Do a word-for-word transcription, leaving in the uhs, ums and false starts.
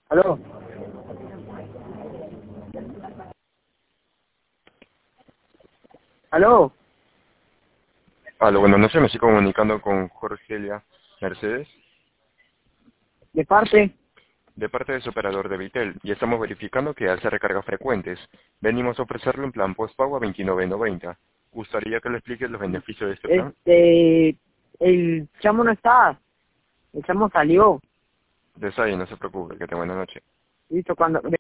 Aló. Aló. Aló, bueno, no sé, me estoy comunicando con Jorgelia Mercedes, ¿De parte? de parte de su operador de Vitel, y estamos verificando que hace recargas frecuentes. Venimos a ofrecerle un plan postpago a veintinueve noventa. ¿Gustaría que le explique los beneficios de este plan? Este... El chamo no está. El chamo salió. Desahí, no se preocupe, que tenga buena noche. Listo, cuando...